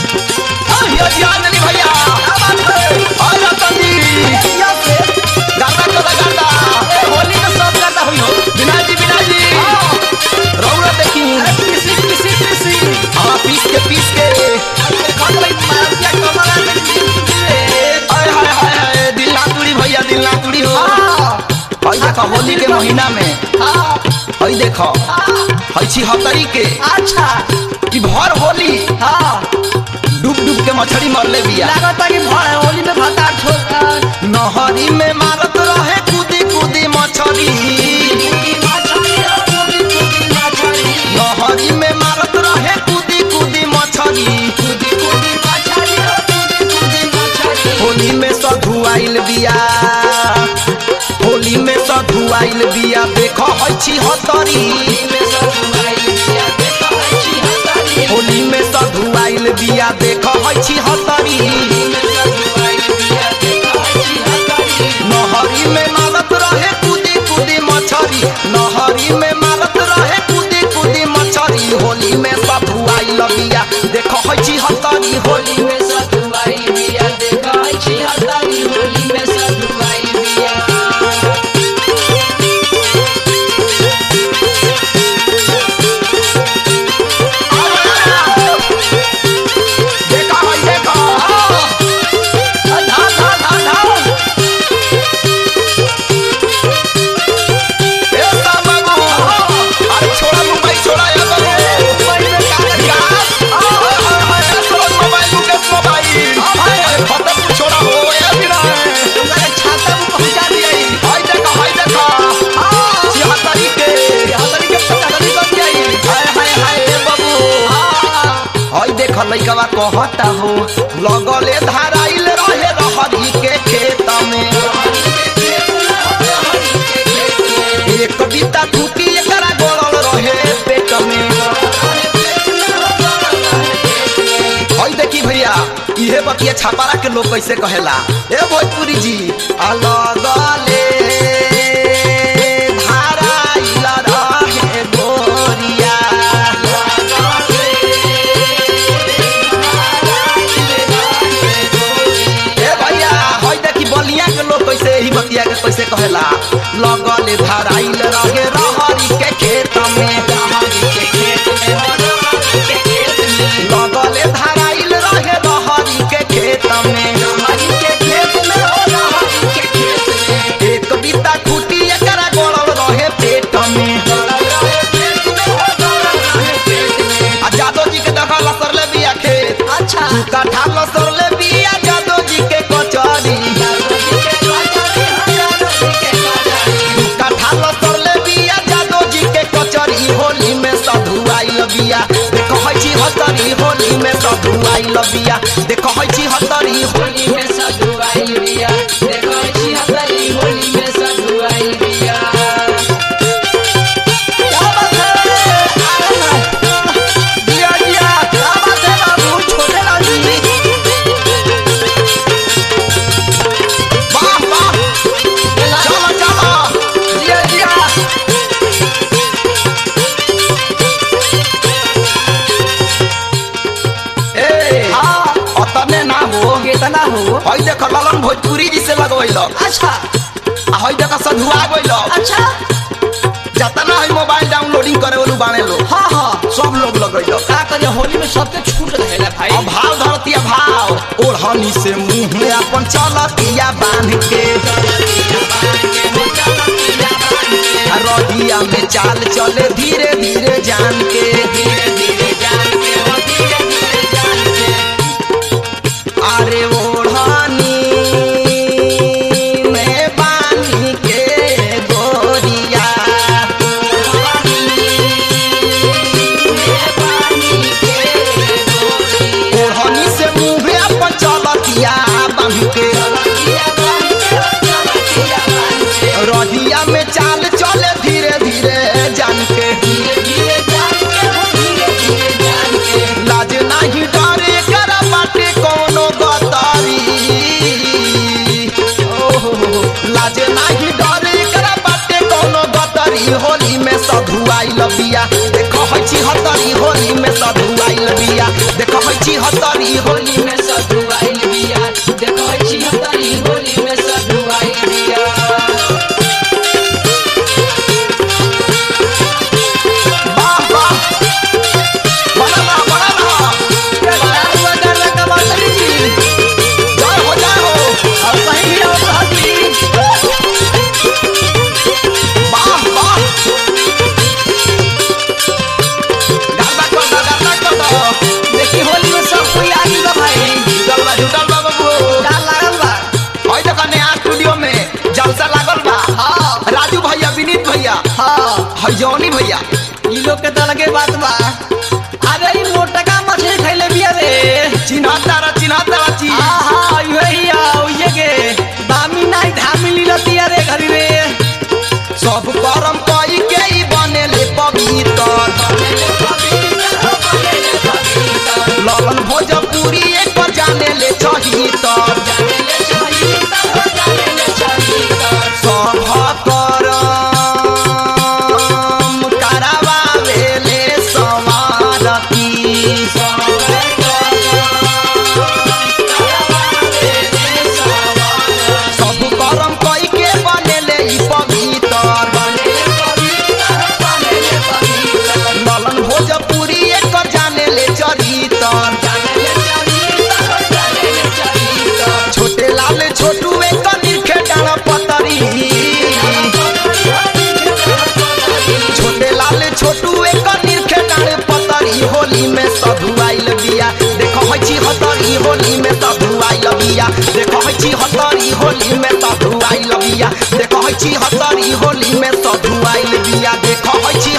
यो ध्यान नहीं भैया और रतन जी गाता चला गाता होली में सब गाता हुई बिना जी रौरा देखी हाँ पीस के हाय दिल ना तुड़ी भैया दिल ना तुड़ी हो हई देखो होली के महीना में हई देखो हई छिहत्तरी के अच्छा कि भर होली डूब के मछली मरले बिया लागता कि भर होली में भता छोड़ नहरी में मारत रहे कूदी मछली नहरी में मारत रहे कूदी मछली होली में सधु आइल बिया होली में सधु आइल बिया देखो हई छिहत्तरी होली में सधु आइल बिया देखो हई छिहत्तरी नहरी में मारत रहे कूदी मछली नहरी में मारत रहे कूदी मछली होली में सधु आइल बिया देखो हई छिहत्तरी होली में सधु आइल बिया देखो हई छिहत्तरी होली में सधु आइल बिया लइकवा कहता हो लगले धाराइल रहे रहरी के खेत में एक बीता फूटी एकरा गड़ल रहे पेट में हई देखी भैया इहे बतिया छापारा के लोग कैसे कहेला ए भोजपुरी जी अलगले धाराइल रहे गोरिया कैसे ही बतिया के कैसे कहेला लगले धाराइल रहे रहरी के खेत में लगले धाराइल रहे रहरी के खेत में एक बीता खूटी एकरा गड़ल रहे पेट में जादव जी के देखा लसरले बिया खेत अच्छा दू कट्ठा लसरले बिया जादव जी के कचौरी होली में सधु आइल बिया देखो हई छिहत्तरी होली में सधु आइल बिया देखो हई छिहत्तरी होली में सधु आइल बिया देखो हई छिहत्तरी होली में सधु आइल बिया क्या बात है दिया क्या बात है बाबू छोटे लाली वाह चलो दिया कितना हो हई देख ललन भोजपुरी जी से लगवैल अच्छा हई देख सधुआ गइल अच्छा जतना हई मोबाइल डाउनलोडिंग करे वालू बाणे लो हाँ सब लोग लगैल का करे होली में सबके छूट रहेला भाई भाव धरतिया भाव ओढ़नी से मुंह में अपन चलतिया बांध के रहिया में चाल चले धीरे धीरे जान के अरे ओढ़नी में बानी के गोरिया ओढ़नी से मुँह अपन चलतिया बांध के रहिया में चाल चले धीरे धीरे जान के लाज नहीं डरे कर बाटे कोनो गतारी लाज नहीं डरे कर बाटे कोनो गतारी होली में सधु आइल बिया देखो हई छिहत्तरी होली में सधु आइल बिया देखो हई हतरी होली में सधु आइल बिया देखो छी हतरी होली में सधु आइल बिया वाह वाह बना गाना कमाल जी जय हो और सही ही और हाथी वाह वाह गाना कर दो देखी होली में सब कोई आई बा भाई जुटल बा बाबू डाल लागल बा ओइ देखो नया स्टूडियो में जलसा लागल बा हां राजू भैया विनीत भैया हां हजौनी भैया ई लोग के तो लगे बात बा अरे ई मोटका मछली खइले बिया रे चिन्हतारा ची हां यही आओ ये के दामी नहीं धामी लीलती रे घरी रे सब परम कई के ही बनेले पवित्र ललन भोजपुरी एक जाने ले चाहिए तर सब करम करावावेले समारती सब करम कई के बनेले ई पवित्र ललन भोजपुरी एक जाने ले चरित्र छोटे लाल छोटू एक निरखे डाल पतरी छोटे लाल छोटू एक निरखे डाल पतरी होली में सधु आइल बिया देखो है छी हतरी होली में सधु आइल बिया देखो है छी हतरी होली में सधु आइल बिया देखो है छी हतरी होली में सधु आइल बिया देखो है छी